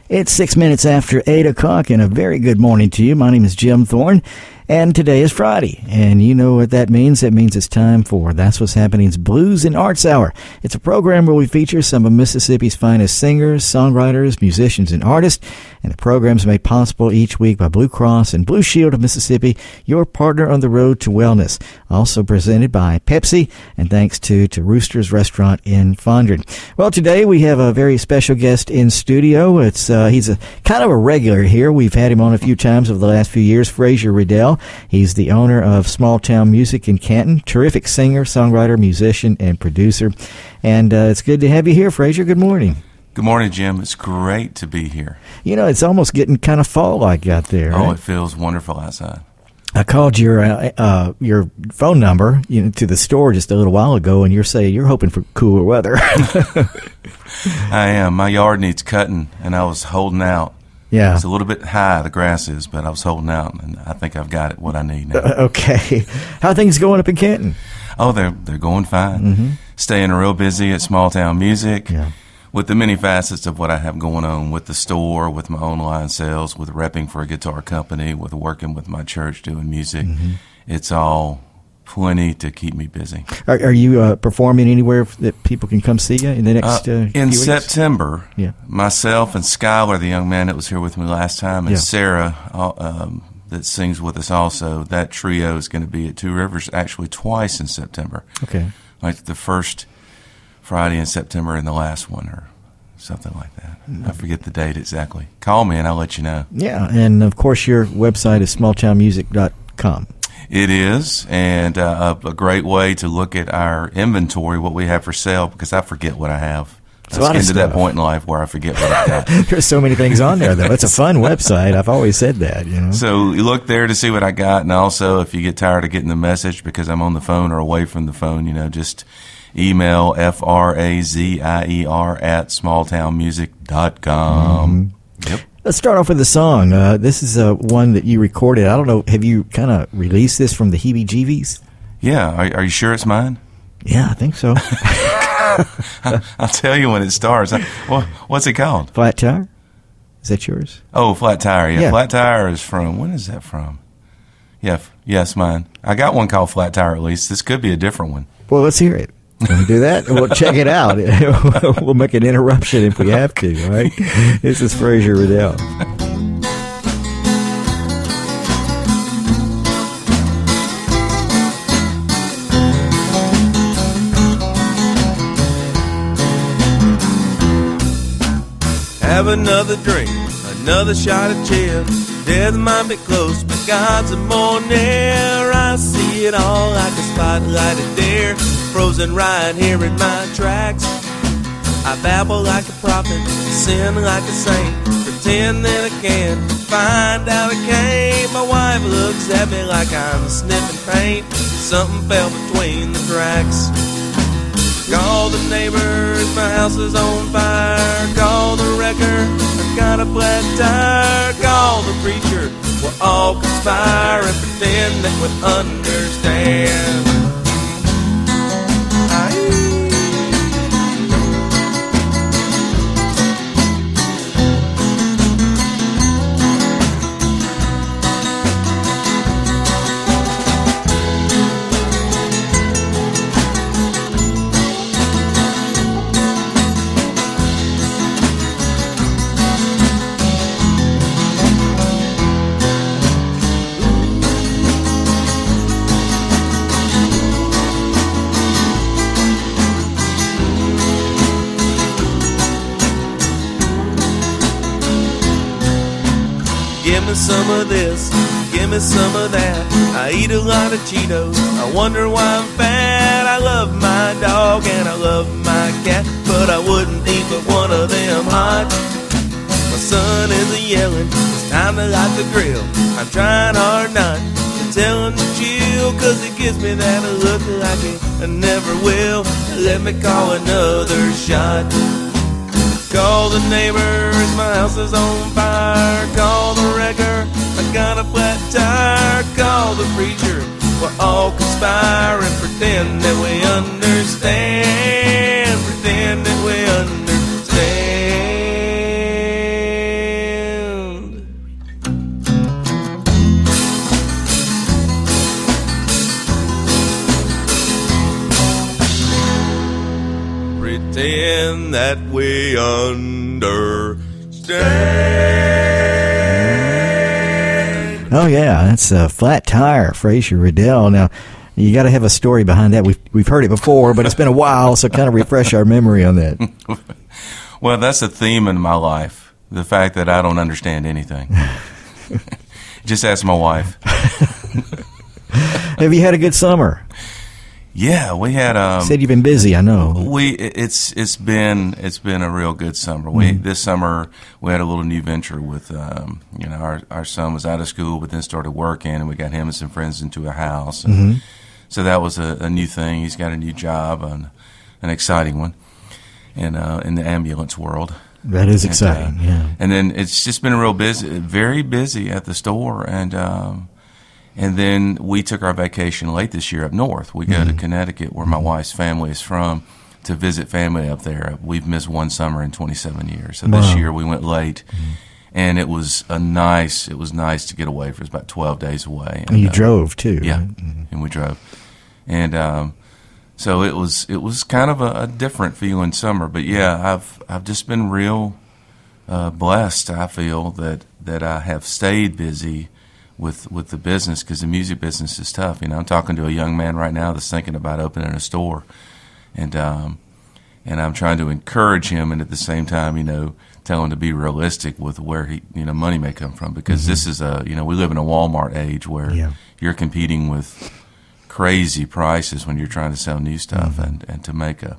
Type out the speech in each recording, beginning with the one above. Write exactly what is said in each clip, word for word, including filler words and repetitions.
It's six minutes after eight o'clock, and a very good morning to you. My name is Jim Thorne, and today is Friday. And you know what that means? That means it's time for That's What's Happening's Blues and Arts Hour. It's a program where we feature some of Mississippi's finest singers, songwriters, musicians, and artists. And the program's made possible each week by Blue Cross and Blue Shield of Mississippi, your partner on the road to wellness. Also presented by Pepsi, and thanks to, to Rooster's Restaurant in Fondren. Well, today we have a very special guest in studio. It's uh, he's a kind of a regular here. We've had him on a few times over the last few years. Frazier Riddell. He's the owner of Small Town Music in Canton. Terrific singer, songwriter, musician, and producer. And uh, it's good to have you here, Frazier. Good morning. Good morning, Jim. It's great to be here. You know, it's almost getting kind of fall-like out there. Oh, right? It feels wonderful outside. I called your uh, uh, your phone number, you know, to the store just a little while ago, and you're saying you're hoping for cooler weather. I am. My yard needs cutting, and I was holding out. Yeah, it's a little bit high, the grass is, but I was holding out, and I think I've got it what I need now. Uh, okay, how are things going up in Canton? Oh, they're they're going fine. Mm-hmm. Staying real busy at Small Town Music. Yeah. With the many facets of what I have going on with the store, with my online sales, with repping for a guitar company, with working with my church doing music, mm-hmm. It's all plenty to keep me busy. Are, are you uh, performing anywhere that people can come see you in the next uh, uh, In few September, weeks? Yeah. Myself and Skylar, the young man that was here with me last time, and yeah. Sarah, um, that sings with us also, that trio is going to be at Two Rivers actually twice in September. Okay. Like the first Friday in September and the last one, or something like that. I forget the date exactly. Call me and I'll let you know. Yeah, and of course your website is small town music dot com. It is, and uh, a, a great way to look at our inventory, what we have for sale, because I forget what I have. It's I get to that point in life where I forget what I've got. There's so many things on there, though. It's a fun website. I've always said that, you know. So you look there to see what I got, and also if you get tired of getting the message because I'm on the phone or away from the phone, you know, just email F R A Z I E R at small town music dot com. Mm-hmm. Yep. Let's start off with a song. Uh, this is uh, one that you recorded. I don't know, have you kind of released this from the heebie-jeebies? Yeah. Are, are you sure it's mine? Yeah, I think so. I'll tell you when it starts. What, what's it called? Flat Tire? Is that yours? Oh, Flat Tire. Yeah. yeah. Flat Tire is from, when is that from? Yeah. Yes, mine. I got one called Flat Tire at least. This could be a different one. Well, let's hear it. Can we do that? We'll check it out. We'll make an interruption if we have to, all right? This is Frazier Riddell. Have another drink, another shot of chill. Death might be close, but God's a more near. I see it all like a spotlighted dare, frozen right here in my tracks. I babble like a prophet, sin like a saint, pretend that I can find out I can't. My wife looks at me like I'm sniffing paint. Something fell between the tracks. Call the neighbors, my house is on fire. Call the wrecker, I got a flat tire. Call the preacher, we'll all conspire and pretend that we understand. Aye. Give me some of this, give me some of that. I eat a lot of Cheetos, I wonder why I'm fat. I love my dog and I love my cat, but I wouldn't eat but one of them hot. My son is a-yelling, it's time to light the grill. I'm trying hard not to tell him to chill, cause it gives me that look like it never will. Let me call another shot. Call the neighbors, my house is on fire. Call the wrecker, I got a flat tire. Call the preacher, we'll all conspire and pretend that we understand. Pretend that we understand. that we understand. Oh yeah, that's a Flat Tire, Frazier Riddell. Now, you got to have a story behind that. We've we've heard it before, but it's been a while, so kind of refresh our memory on that. Well, that's a theme in my life: the fact that I don't understand anything. Just ask my wife. Have you had a good summer? Yeah, we had. Um, you said you've been busy. I know. We it's it's been it's been a real good summer. We mm-hmm. This summer we had a little new venture with um, you know our our son was out of school, but then started working, and we got him and some friends into a house. And mm-hmm. So that was a, a new thing. He's got a new job, an, an exciting one, in uh, in the ambulance world. That is and, exciting, uh, yeah. And then it's just been real busy, very busy at the store, and um, and then we took our vacation late this year up north. We go mm-hmm. to Connecticut, where my wife's family is from, to visit family up there. We've missed one summer in twenty-seven years, so wow. this year we went late, mm-hmm. and it was a nice. It was nice to get away. For it was about twelve days away. And, and you uh, drove too, yeah, right? Mm-hmm. and we drove, and. Um, So it was it was kind of a, a different feeling summer, but yeah, I've I've just been real uh, blessed. I feel that, that I have stayed busy with with the business, because the music business is tough. You know, I'm talking to a young man right now that's thinking about opening a store, and um, and I'm trying to encourage him, and at the same time, you know, tell him to be realistic with where he you know money may come from, because mm-hmm. this is a you know we live in a Walmart age where yeah. you're competing with crazy prices when you're trying to sell new stuff, mm-hmm. and, and to make a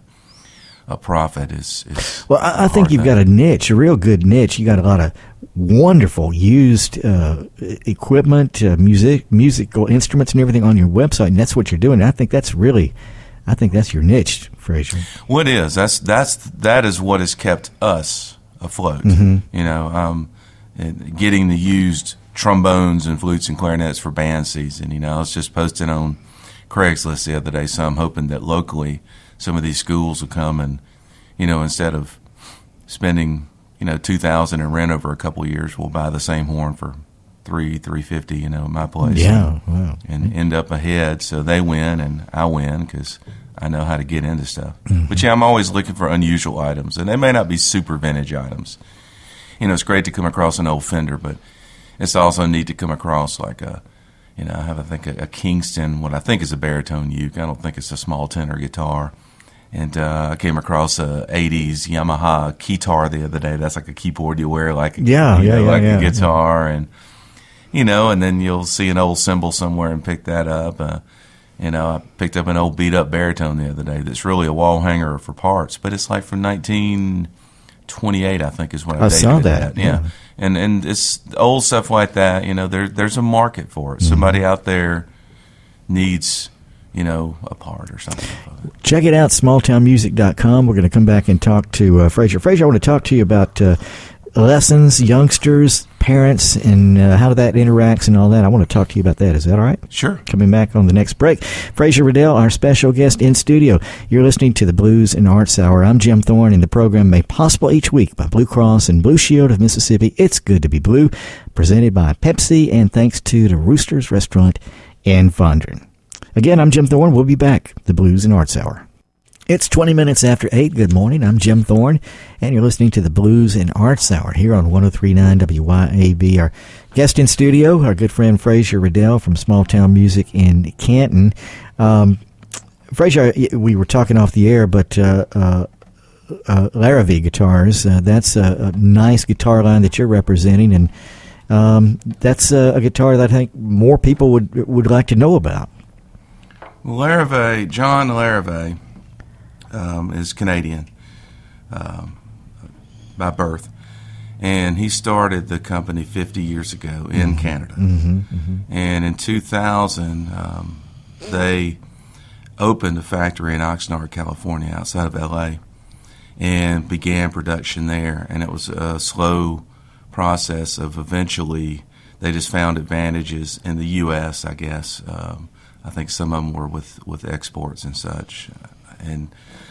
a profit is, is well. I, I think you've thing. got a niche, a real good niche. You got a lot of wonderful used uh, equipment, uh, music, musical instruments, and everything on your website, and that's what you're doing. I think that's really, I think that's your niche, Frazier. What is that's that's that is what has kept us afloat. Mm-hmm. You know, um, getting the used trombones and flutes and clarinets for band season. You know, I was just posting on Craigslist the other day, so I'm hoping that locally some of these schools will come and, you know, instead of spending, you know, two thousand in rent over a couple of years, we'll buy the same horn for three, three fifty, you know, at my place. Yeah, and, wow. and end up ahead, so they win and I win because I know how to get into stuff. Mm-hmm. But yeah, I'm always looking for unusual items, and they may not be super vintage items. You know, it's great to come across an old Fender, but it's also neat to come across like a You know, I have, I think, a, a Kingston, what I think is a baritone uke. I don't think it's a small tenor guitar. And uh, I came across a eighties Yamaha keytar the other day. That's like a keyboard you wear like, yeah, you yeah, know, yeah, like yeah, a guitar. yeah. And, you know, and then you'll see an old cymbal somewhere and pick that up. Uh, you know, I picked up an old beat-up baritone the other day that's really a wall hanger for parts. But it's like from nineteen twenty-eight, I think, is when I, I dated saw that. At. Yeah. yeah. And and it's old stuff like that, you know, there there's a market for it. Mm-hmm. Somebody out there needs, you know, a part or something. Check it out, small town music dot com. We're going to come back and talk to uh, Frazier. Frazier, I want to talk to you about uh, lessons, youngsters, parents, and uh, how that interacts and all that. I want to talk to you about that. Is that all right? Sure. Coming back on the next break. Frazier Riddell, our special guest in studio. You're listening to the Blues and Arts Hour. I'm Jim Thorne, and the program made possible each week by Blue Cross and Blue Shield of Mississippi. It's good to be blue. Presented by Pepsi, and thanks to the Roosters Restaurant in Fondren. Again, I'm Jim Thorne. We'll be back. The Blues and Arts Hour. It's twenty minutes after eight. Good morning. I'm Jim Thorne, and you're listening to the Blues and Arts Hour here on one oh three point nine W Y A B. Our guest in studio, our good friend Frazier Riddell from Small Town Music in Canton. Um, Frazier, we were talking off the air, but uh, uh, uh, Larrivee guitars, uh, that's a, a nice guitar line that you're representing, and um, that's a, a guitar that I think more people would would like to know about. Larrivee, John Larrivee, Um, is Canadian um, by birth, and he started the company fifty years ago in mm-hmm. Canada. Mm-hmm, mm-hmm. And in two thousand, um, they opened a factory in Oxnard, California, outside of L A, and began production there. And it was a slow process of eventually they just found advantages in the U S, I guess. Um, I think some of them were with, with exports and such. And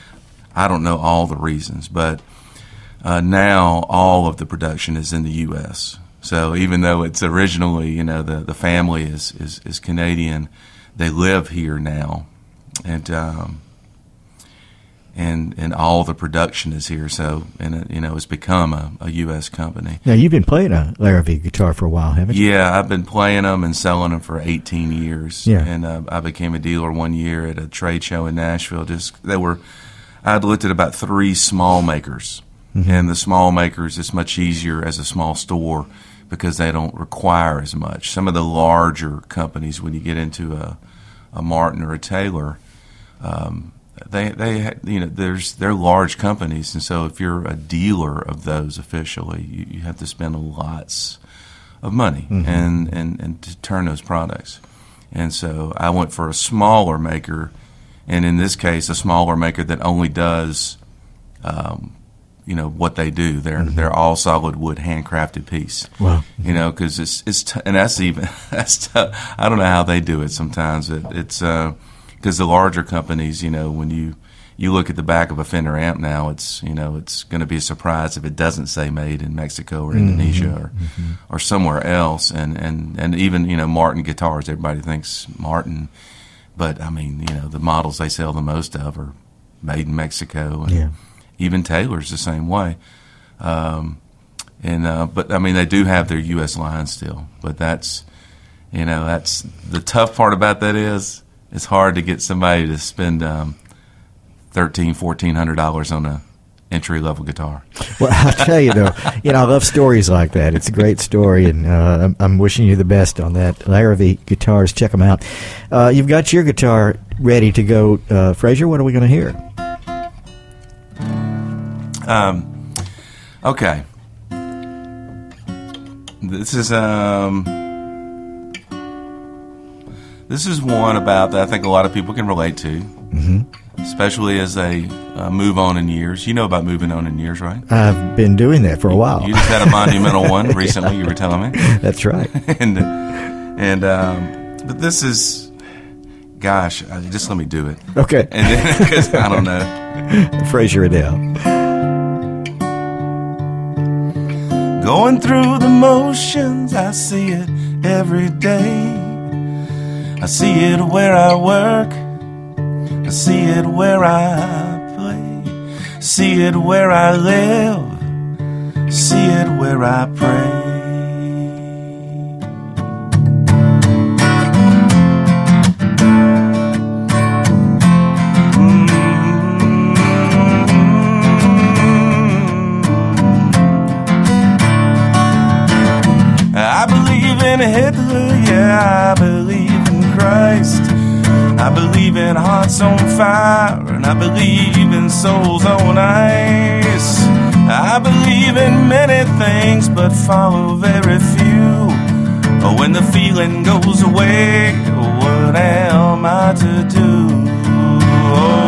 I don't know all the reasons, but uh, now all of the production is in the U S. So even though it's originally, you know, the, the family is, is, is Canadian, they live here now. And um, and and all the production is here. So, and it, you know, it's become a, a U S company. Now, you've been playing a Larrivee guitar for a while, haven't you? Yeah, I've been playing them and selling them for eighteen years. Yeah. And uh, I became a dealer one year at a trade show in Nashville. Just they were, I'd looked at about three small makers, mm-hmm. and the small makers, it's much easier as a small store because they don't require as much. Some of the larger companies, when you get into a, a Martin or a Taylor, um, They, they, you know, there's they're large companies, and so if you're a dealer of those officially, you, you have to spend lots of money mm-hmm. and, and, and to turn those products. And so I went for a smaller maker, and in this case, a smaller maker that only does, um, you know, what they do. They're mm-hmm. they're all solid wood, handcrafted piece. Wow. You know, because it's it's t- and that's even that's t- I don't know how they do it sometimes. It, it's uh, because the larger companies, you know, when you, you look at the back of a Fender amp now, it's, you know, it's going to be a surprise if it doesn't say made in Mexico or Indonesia mm-hmm, or mm-hmm. or somewhere else. And, and, and even, you know, Martin guitars, everybody thinks Martin. But, I mean, you know, the models they sell the most of are made in Mexico. And yeah. even Taylor's the same way. Um, and uh, But, I mean, they do have their U S line still. But that's, you know, that's the tough part about that is, it's hard to get somebody to spend um, thirteen, fourteen hundred dollars on a entry level guitar. Well, I'll tell you though, you know, I love stories like that. It's a great story, and uh, I'm, I'm wishing you the best on that. Larrivee guitars, check them out. Uh, you've got your guitar ready to go, uh, Frazier. What are we going to hear? Um. Okay. This is um. This is one about that I think a lot of people can relate to, mm-hmm. especially as they uh, move on in years. You know about moving on in years, right? I've been doing that for a while. You, you just had a monumental one recently, yeah. You were telling me. That's right. and and um, but this is, gosh, just let me do it. Okay. And then, because I don't know. Frazier Adele. Going through the motions, I see it every day. I see it where I work, I see it where I play, see it where I live, see it where I pray. I believe in Hitler, yeah, I believe Christ. I believe in hearts on fire, and I believe in souls on ice. I believe in many things, but follow very few. But when the feeling goes away, what am I to do? Oh.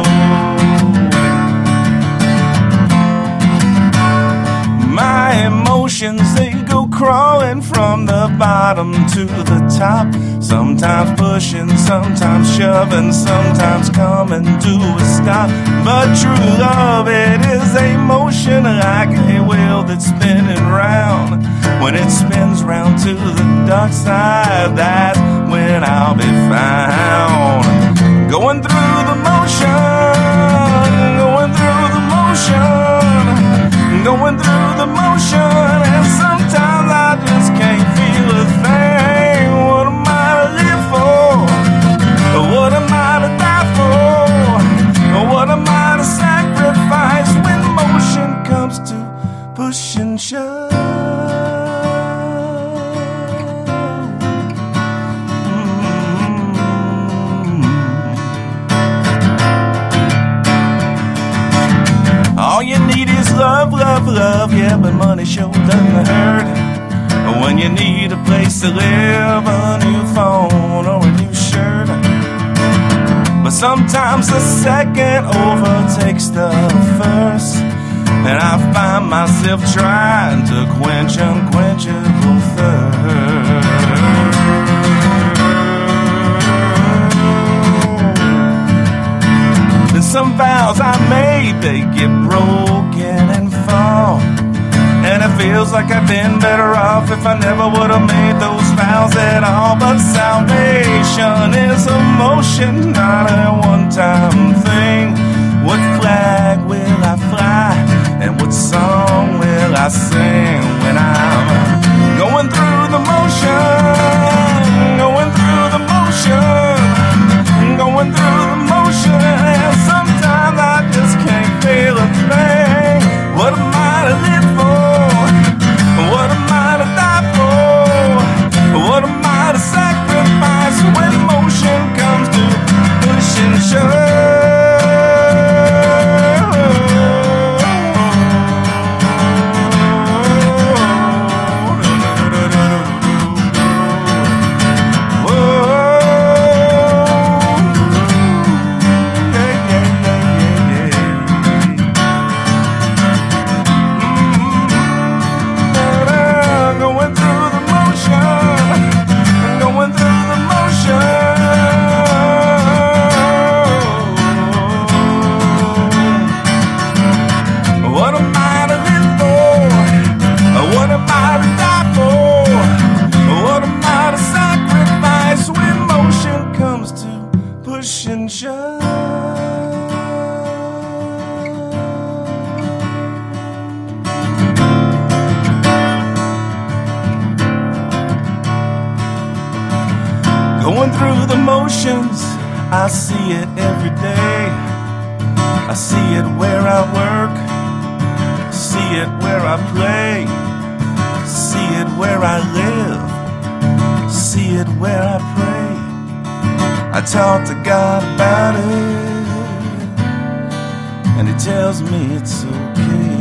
My emotions, they go crawling from the bottom to the top. Sometimes pushing, sometimes shoving, sometimes coming to a stop. But true love, it is a motion like a wheel that's spinning round. When it spins round to the dark side, that's when I'll be found. Going through the motion, going through the motion, going through the motion, and sometimes I just can't feel a thing. What am I to live for? What am I to die for? What am I to sacrifice when motion comes to push and shove? All you need is love, love, love, yeah, but money sure doesn't hurt. When you need a place to live, a new phone or a new shirt. But sometimes the second overtakes the first, and I find myself trying to quench unquenchable thirst. And some vows I made, they get broken and fall. And it feels like I've been better off if I never would have made those vows at all. But salvation is a motion, not a one-time thing. What flag will I fly? And what song will I sing when I'm going through the motion, going through the motion, going through the motion, and sometimes I just can't feel a thing. What am I to live for? What am I to die for? What am I to sacrifice when motion comes to push and shove? Going through the motions, I see it every day. I see it where I work, see it where I play, see it where I live, see it where I pray. I talk to God about it, and He tells me it's okay.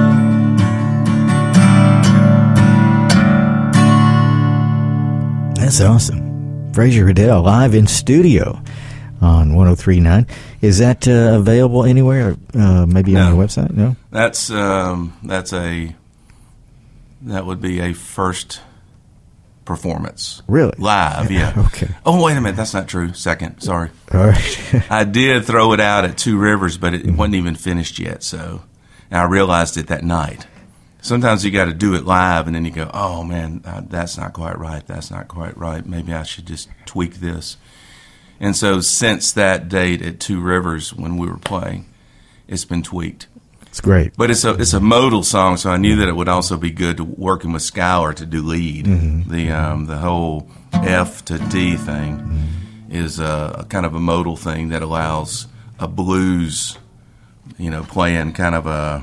That's awesome. Fraser Riddell live in studio on one oh three point nine. Is that uh, available anywhere? Uh, maybe no. on your website? No. That's um, that's a that would be a first performance. Really? Live, yeah. Okay. Oh, wait a minute. That's not true. Second. Sorry. All right. I did throw it out at Two Rivers, but it mm-hmm. wasn't even finished yet. So, and I realized it that night. Sometimes you got to do it live, and then you go, oh, man, uh, that's not quite right. That's not quite right. Maybe I should just tweak this. And so since that date at Two Rivers when we were playing, it's been tweaked. It's great. But it's a it's a modal song, so I knew that it would also be good to working with Scour to do lead. Mm-hmm. The um, the whole F to D thing mm-hmm. is a, a kind of a modal thing that allows a blues, you know, playing kind of a...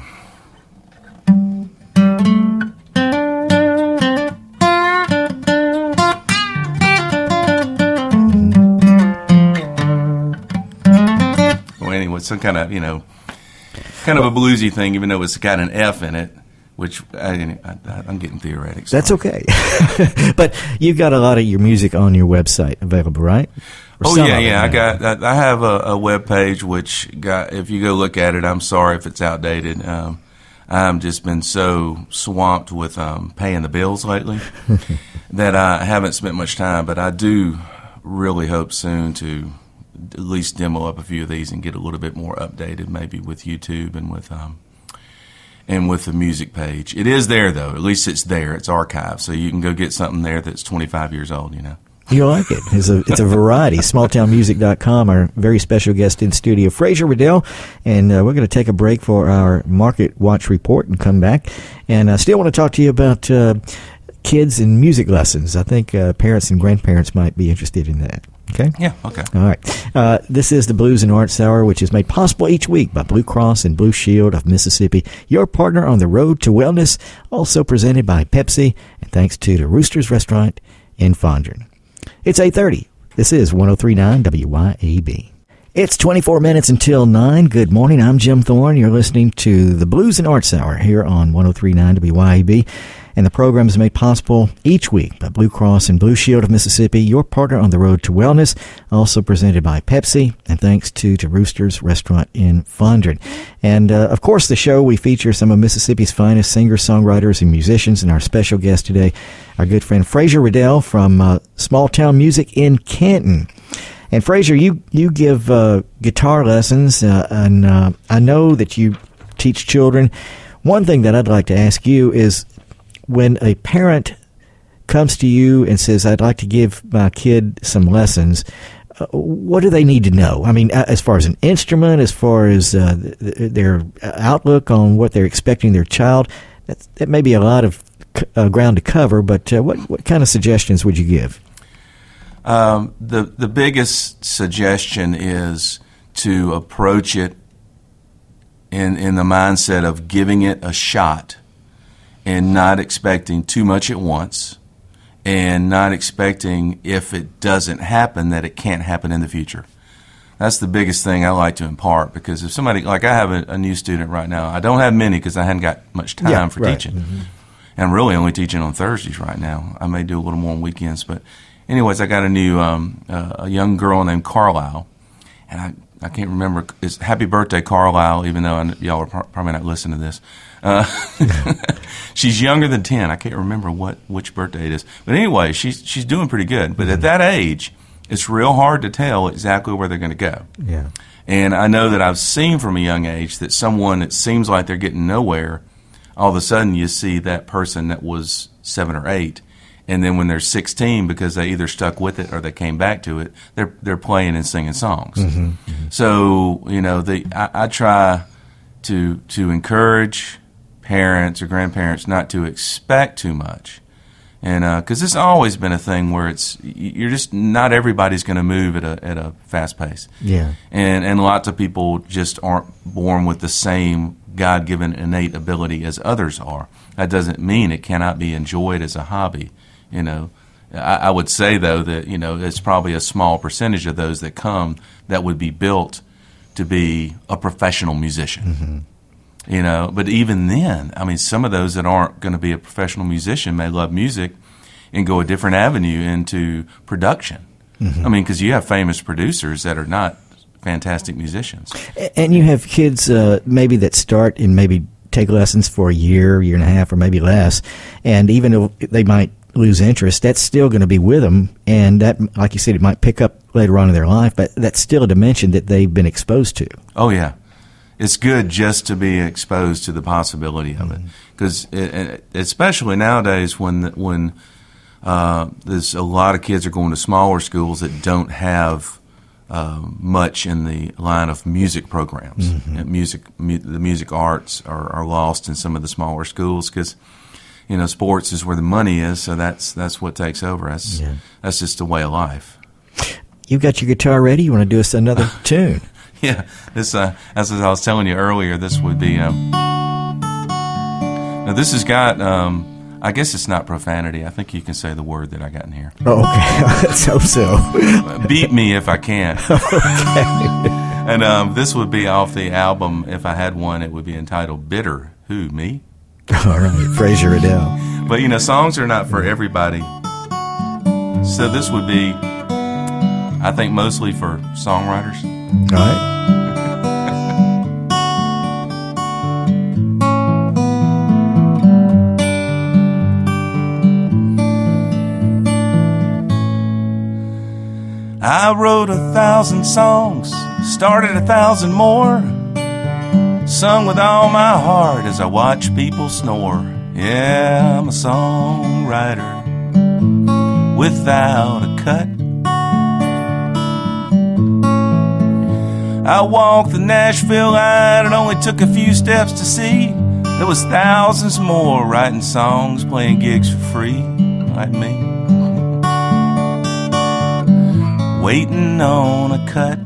Anyway, some kind of, you know, kind of a bluesy thing, even though it's got an F in it, which I, I, I'm getting theoretic. That's okay. But you've got a lot of your music on your website available, right? Or oh, yeah, yeah. It, I got. I have a, a web page, which got, if you go look at it, I'm sorry if it's outdated. Um, I've just been so swamped with um, paying the bills lately that I haven't spent much time, but I do really hope soon to at least demo up a few of these and get a little bit more updated, maybe with YouTube and with um and with the music page. It is there though. At least it's there. It's archived, so you can go get something there that's twenty-five years old. You know. You like it. It's a, it's a variety. small town music dot com, our very special guest in studio, Fraser Riddell. And uh, we're going to take a break for our Market Watch report and come back. And I still want to talk to you about uh, kids and music lessons. I think uh, parents and grandparents might be interested in that. Okay? Yeah, okay. All right. Uh, this is the Blues and Arts Hour, which is made possible each week by Blue Cross and Blue Shield of Mississippi, your partner on the road to wellness, also presented by Pepsi, and thanks to the Roosters Restaurant in Fondren. It's eight thirty. This is one oh three point nine W Y A B. It's twenty-four minutes until nine. Good morning. I'm Jim Thorne. You're listening to the Blues and Arts Hour here on one oh three point nine W Y A B. And the program is made possible each week by Blue Cross and Blue Shield of Mississippi, your partner on the road to wellness, also presented by Pepsi, and thanks to the Roosters Restaurant in Fondren. And, uh, of course, the show, we feature some of Mississippi's finest singers, songwriters, and musicians, and our special guest today, our good friend Fraser Riddell from uh, Small Town Music in Canton. And, Fraser, you, you give uh, guitar lessons, uh, and uh, I know that you teach children. One thing that I'd like to ask you is, when a parent comes to you and says, I'd like to give my kid some lessons, uh, what do they need to know? I mean, as far as an instrument, as far as uh, th- their outlook on what they're expecting their child, that's, that may be a lot of uh, ground to cover, but uh, what, what kind of suggestions would you give? Um, the, the biggest suggestion is to approach it in, in the mindset of giving it a shot and not expecting too much at once, and not expecting if it doesn't happen that it can't happen in the future. That's the biggest thing I like to impart, because if somebody, like I have a, a new student right now, I don't have many because I hadn't got much time yeah, for right. teaching. Mm-hmm. And I'm really only teaching on Thursdays right now. I may do a little more on weekends, but anyways, I got a new, um, uh, a young girl named Carlisle, and I, I can't remember, it's happy birthday, Carlisle, even though I, y'all are probably not listening to this. Uh, she's younger than ten. I can't remember what which birthday it is. But anyway, she's she's doing pretty good. But at that age, it's real hard to tell exactly where they're going to go. Yeah. And I know that I've seen from a young age that someone that seems like they're getting nowhere, all of a sudden you see that person that was seven or eight, and then when they're sixteen, because they either stuck with it or they came back to it, they're they're playing and singing songs. Mm-hmm. Mm-hmm. So you know, the I, I try to to encourage parents or grandparents not to expect too much, and because uh, it's always been a thing where it's you're just not everybody's going to move at a at a fast pace. Yeah, and and lots of people just aren't born with the same God-given innate ability as others are. That doesn't mean it cannot be enjoyed as a hobby. You know, I, I would say though that you know it's probably a small percentage of those that come that would be built to be a professional musician. Mm-hmm. You know, but even then, I mean, some of those that aren't going to be a professional musician may love music and go a different avenue into production. Mm-hmm. I mean, because you have famous producers that are not fantastic musicians. And you have kids uh, maybe that start and maybe take lessons for a year, year and a half, or maybe less, and even though they might lose interest, that's still going to be with them, and that, like you said, it might pick up later on in their life, but that's still a dimension that they've been exposed to. Oh, yeah. It's good just to be exposed to the possibility of mm-hmm. it, because especially nowadays when when uh, there's a lot of kids are going to smaller schools that don't have uh, much in the line of music programs. Mm-hmm. Music, mu- the music arts are, are lost in some of the smaller schools because you know sports is where the money is, so that's that's what takes over. That's yeah. that's just a way of life. You got your guitar ready? You want to do us another tune? Yeah, this uh, as I was telling you earlier, this would be. Um, now this has got. Um, I guess it's not profanity. I think you can say the word that I got in here. Oh, okay. Let's hope so. Beat me if I can. Okay. And um, this would be off the album. If I had one, it would be entitled "Bitter." Who, me? All right, Fraser Adele. But you know, songs are not for everybody. So this would be, I think, mostly for songwriters. All right. I wrote a thousand songs, started a thousand more, sung with all my heart as I watch people snore. Yeah, I'm a songwriter without a cut. I walked the Nashville line, it only took a few steps to see there was thousands more writing songs, playing gigs for free, like me, waiting on a cut.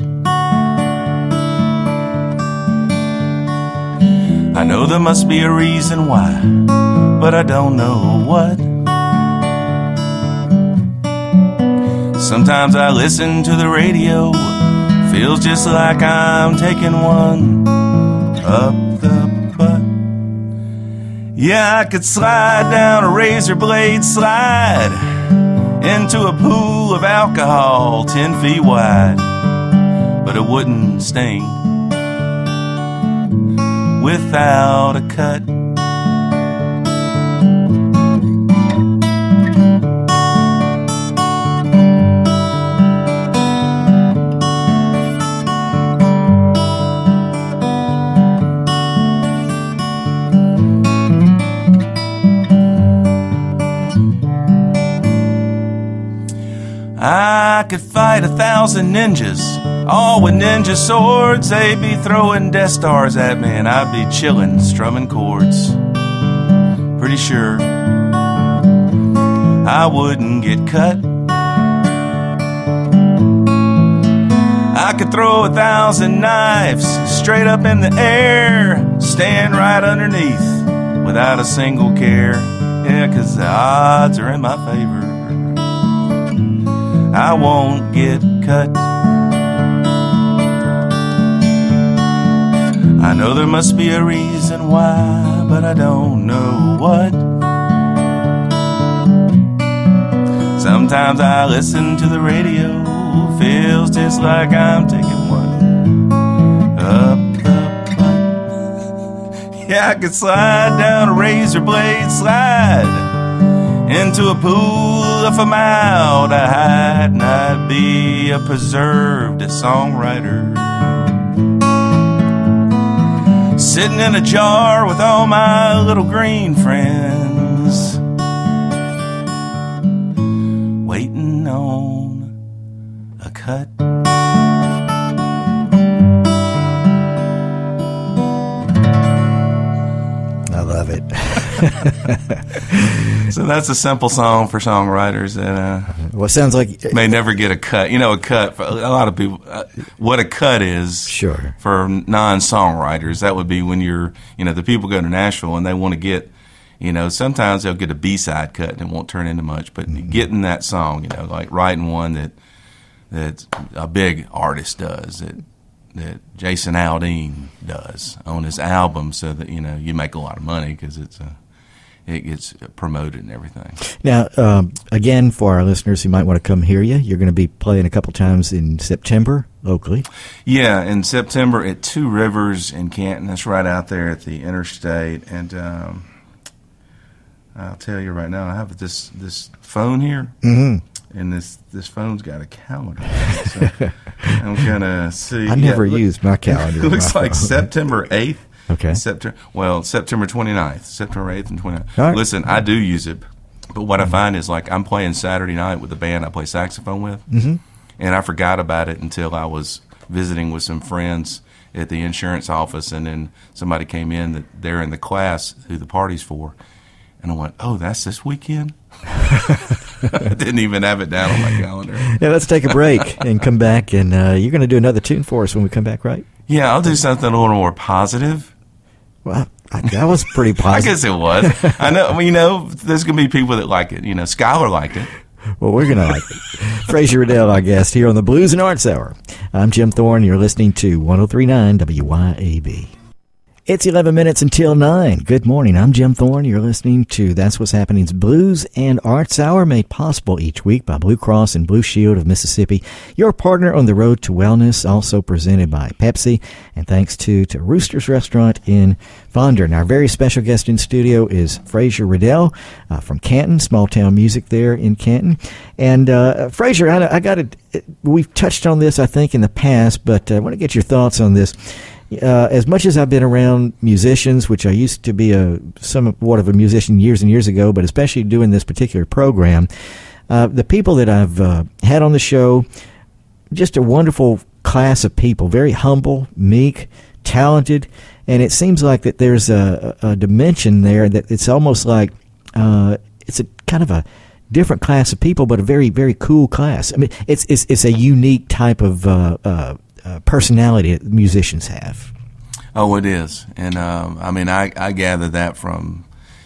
I know there must be a reason why, but I don't know what. Sometimes I listen to the radio, feels just like I'm taking one up the butt. Yeah, I could slide down a razor blade slide into a pool of alcohol ten feet wide, but it wouldn't sting without a cut. I I could fight a thousand ninjas, all with ninja swords. They'd be throwing Death Stars at me, and I'd be chilling, strumming chords. Pretty sure I wouldn't get cut. I could throw a thousand knives straight up in the air, stand right underneath without a single care. Yeah, 'cause the odds are in my favor. I won't get cut. I know there must be a reason why, but I don't know what. Sometimes I listen to the radio, feels just like I'm taking one up the butt. Yeah, I could slide down a razor blade slide into a pool of formaldehyde, and I'd be a preserved songwriter, sitting in a jar with all my little green friends, waiting on a cut. I love it. So that's a simple song for songwriters that uh, well, it sounds like may never get a cut. You know, a cut for a lot of people. Uh, what a cut is, sure, for non-songwriters, that would be when you're, you know, the people go to Nashville and they want to get, you know, sometimes they'll get a B-side cut and it won't turn into much, but mm-hmm. getting that song, you know, like writing one that that a big artist does, that that Jason Aldean does on his album, so that, you know, you make a lot of money because it's a it gets promoted and everything. Now, um, again, for our listeners who might want to come hear you, you're going to be playing a couple times in September locally. Yeah, in September at Two Rivers in Canton. That's right out there at the interstate. And um, I'll tell you right now, I have this this phone here, mm-hmm. and this this phone's got a calendar. So I'm going to see. I never yeah, look, used my calendar. It looks like phone. September eighth. Okay. September, well, September twenty-ninth, September eighth and twenty-ninth. Right. Listen, I do use it, but what I find is, like, I'm playing Saturday night with the band I play saxophone with, mm-hmm. and I forgot about it until I was visiting with some friends at the insurance office, and then somebody came in that they're in the class who the party's for, and I went, oh, that's this weekend? I didn't even have it down on my calendar. Yeah, let's take a break and come back, and uh, you're going to do another tune for us when we come back, right? Yeah, I'll do something a little more positive. Well, I, that was pretty positive. I guess it was. I know. Well, you know, there's going to be people that like it. You know, Skylar liked it. Well, we're going to like it. Fraser Riddell, our guest here on the Blues and Arts Hour. I'm Jim Thorne. You're listening to one oh three point nine W Y A B. It's eleven minutes until nine. Good morning. I'm Jim Thorne. You're listening to That's What's Happening's Blues and Arts Hour, made possible each week by Blue Cross and Blue Shield of Mississippi, your partner on the road to wellness, also presented by Pepsi, and thanks to, to Rooster's Restaurant in Fonder. And our very special guest in studio is Fraser Riddell uh, from Canton, small town music there in Canton. And uh, Fraser, I, I got to, we've touched on this, I think, in the past, but I want to get your thoughts on this. Uh, as much as I've been around musicians, which I used to be a somewhat of a musician years and years ago, but especially doing this particular program, uh, the people that I've uh, had on the show, just a wonderful class of people, very humble, meek, talented, and it seems like that there's a, a dimension there that it's almost like uh, it's a kind of a different class of people, but a very, very cool class. I mean, it's it's it's a unique type of uh, uh, uh, personality that musicians have. Oh, it is, and um, I mean, I, I gather that from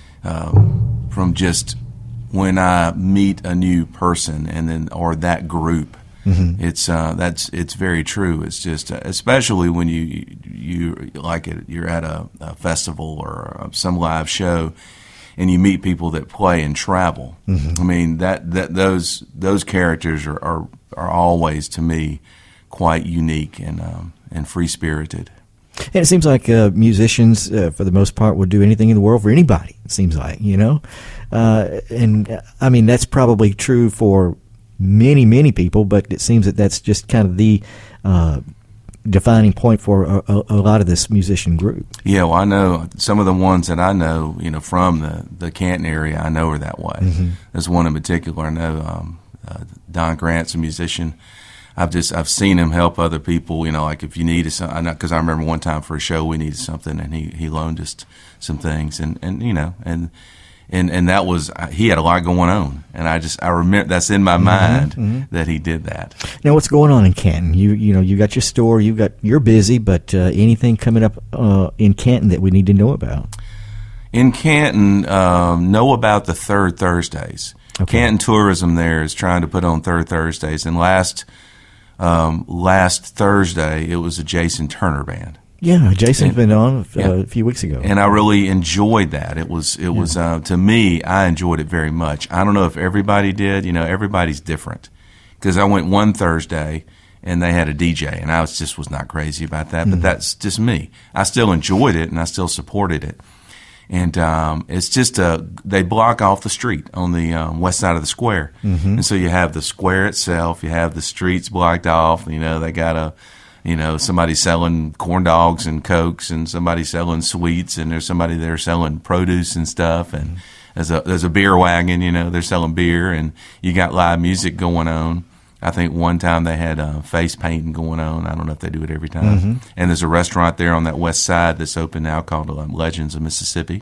um, from just when I meet a new person, and then or that group. Mm-hmm. It's uh, that's it's very true. It's just uh, especially when you you like it, you're at a, a festival or some live show, and you meet people that play and travel. Mm-hmm. I mean that, that those those characters are, are are always to me quite unique and um, and free spirited. And it seems like uh, musicians, uh, for the most part, would do anything in the world for anybody. It seems like, you know, uh, and uh, I mean that's probably true for many, many people, but it seems that that's just kind of the uh, defining point for a, a, a lot of this musician group. Yeah, well, I know some of the ones that I know, you know, from the, the Canton area, I know are that way. Mm-hmm. There's one in particular I know, um, uh, Don Grant's a musician. I've just I've seen him help other people. You know, like if you needed something, because I remember one time for a show we needed something, and he, he loaned us some things, and, and you know, and and and that was he had a lot going on, and I just I remember that's in my mind mm-hmm. that he did that. Now, what's going on in Canton? You you know you got your store, you got you're busy, but uh, anything coming up uh, in Canton that we need to know about? In Canton, um, know about the third Thursdays. Okay. Canton Tourism there is trying to put on third Thursdays, and last. Um, last Thursday, it was a Jason Turner band. Yeah, Jason's and, been on uh, yeah. a few weeks ago, and I really enjoyed that. It was, it yeah. was uh, to me, I enjoyed it very much. I don't know if everybody did. You know, everybody's different. Because I went one Thursday and they had a D J, and I was just was not crazy about that. Mm-hmm. But that's just me. I still enjoyed it, and I still supported it. And um, it's just a they block off the street on the um, west side of the square, mm-hmm. and so you have the square itself, you have the streets blocked off. You know, they got a, you know, somebody selling corn dogs and cokes, and somebody selling sweets, and there's somebody there selling produce and stuff, and mm-hmm. there's a there's a beer wagon. You know, they're selling beer, and you got live music going on. I think one time they had uh, face painting going on. I don't know if they do it every time. Mm-hmm. And there's a restaurant there on that west side that's open now called um, Legends of Mississippi.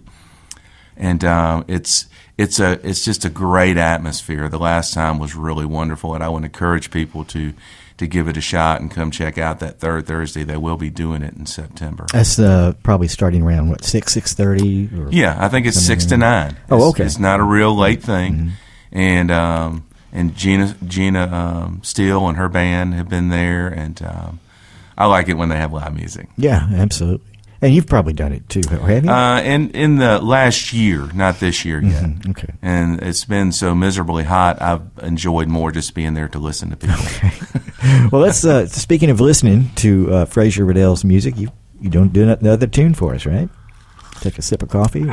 And um, it's it's a it's just a great atmosphere. The last time was really wonderful, and I would encourage people to to give it a shot and come check out that third Thursday. They will be doing it in September. That's uh, probably starting around what six six thirty. Yeah, I think it's six to nine. Oh, okay. It's, it's not a real late thing, mm-hmm. and. Um, And Gina Gina um, Steele and her band have been there, and um, I like it when they have live music. Yeah, absolutely. And you've probably done it too, have you? Uh, in in the last year, not this year yet. Mm-hmm. Okay. And it's been so miserably hot. I've enjoyed more just being there to listen to people. Okay. Well, let's. Uh, speaking of listening to uh, Fraser Riddell's music, you you don't do another tune for us, right? Take a sip of coffee.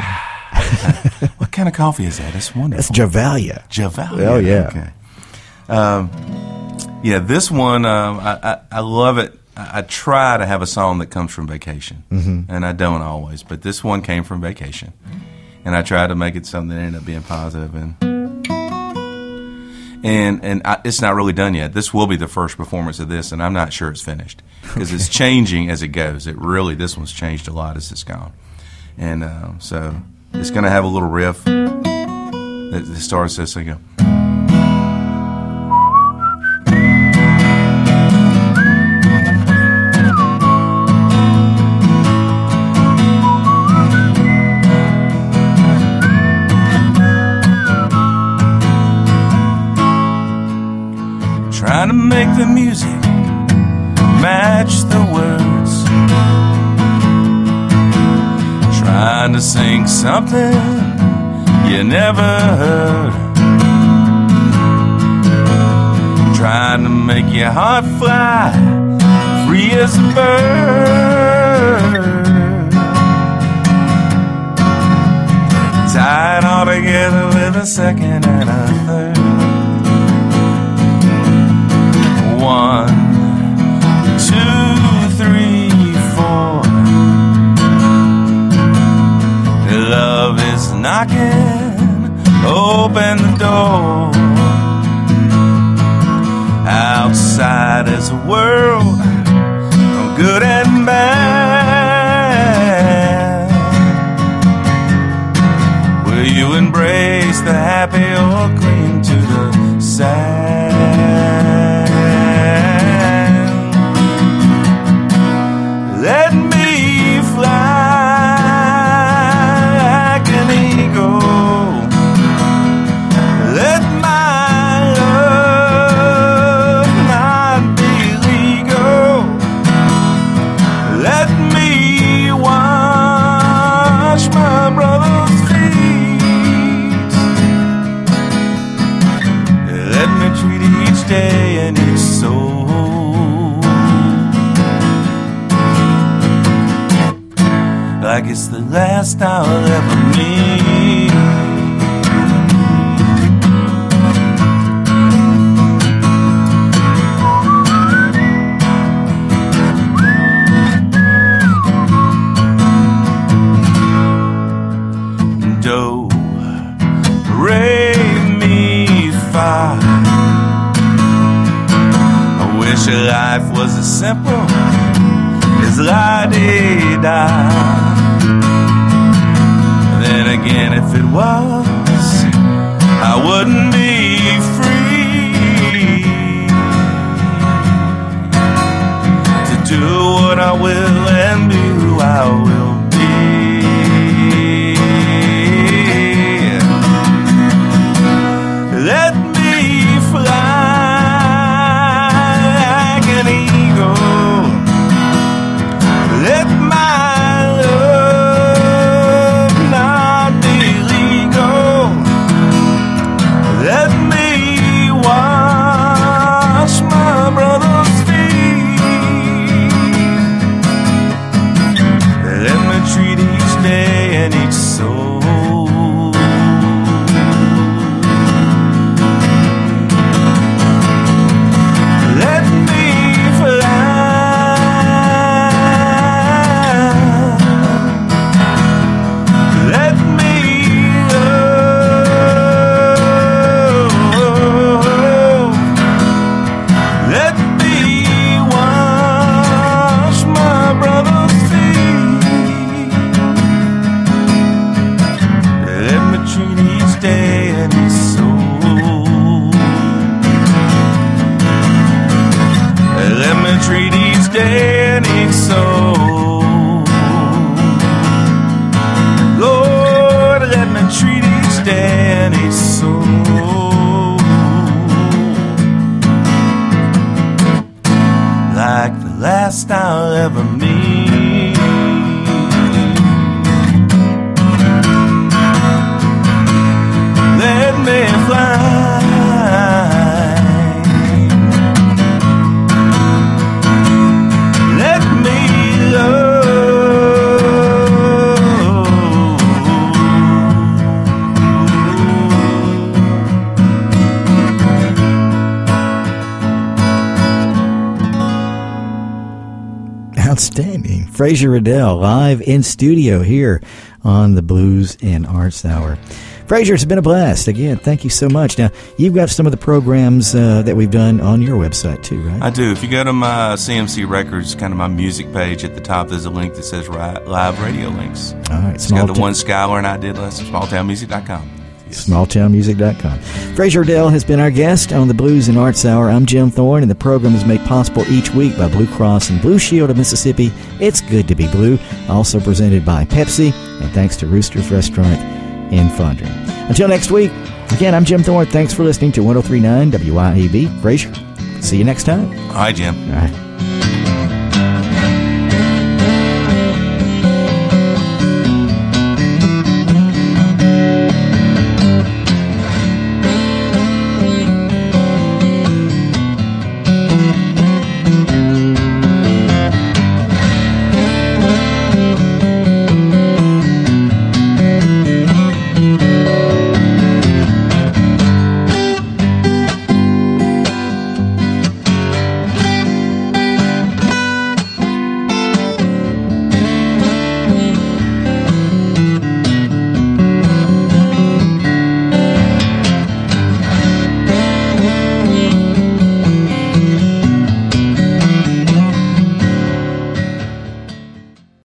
What kind of coffee is that? It's wonderful. That's Javalia. Javalia. Oh, yeah. Okay. Um, yeah, this one, um, I, I, I love it. I, I try to have a song that comes from vacation, mm-hmm. and I don't always, but this one came from vacation. And I tried to make it something that ended up being positive, and and, and I, it's not really done yet. This will be the first performance of this, and I'm not sure it's finished because okay. it's changing as it goes. It really, this one's changed a lot as it's gone. And uh, so it's going to have a little riff that, that starts this. So you go. Trying to make the music match the words, trying to sing something you never heard, trying to make your heart fly free as a bird, tied all together with a second and a third. One, two, three, four. Love is knocking, open the door. Outside is a world of good and bad. Will you embrace the happy or cling to the sad? Let me fly like an eagle. Let my love not be legal. Let me wash my brother's feet. Let me treat each day and each soul like it's the last I'll ever meet. Do, re, mi, fa. life was as simple as la-di-da. Then again, if it was, I wouldn't be free to do what I will and be who I will be. Let me fly like an eagle. Let my love not be legal. Let me wash my brother's feet. Let me treat each day and each soul. Let me fly. Let me love. Let me wash my brother's feet. Let me treat each day and each soul. Let me treat each day and each soul. Lord, let me treat each day and each soul like the last I'll ever meet. Let me fly. Let me Outstanding. Fraser Riddell live in studio here on the Blues and Arts Hour. Fraser, it's been a blast. Again, thank you so much. Now, you've got some of the programs uh, that we've done on your website too, right? I do. If you go to my C M C Records, kind of my music page, at the top there's a link that says ri- live radio links. All right. It's got the one Skylar and I did last small town music dot com. Yes. small town music dot com. Fraser Riddell has been our guest on the Blues and Arts Hour. I'm Jim Thorne, and the program is made possible each week by Blue Cross and Blue Shield of Mississippi. It's good to be blue. Also presented by Pepsi, and thanks to Rooster's Restaurant in Fondren. Until next week, again, I'm Jim Thorne. Thanks for listening to one oh three point nine W I A B. Fraser, see you next time. All right, Jim. All right.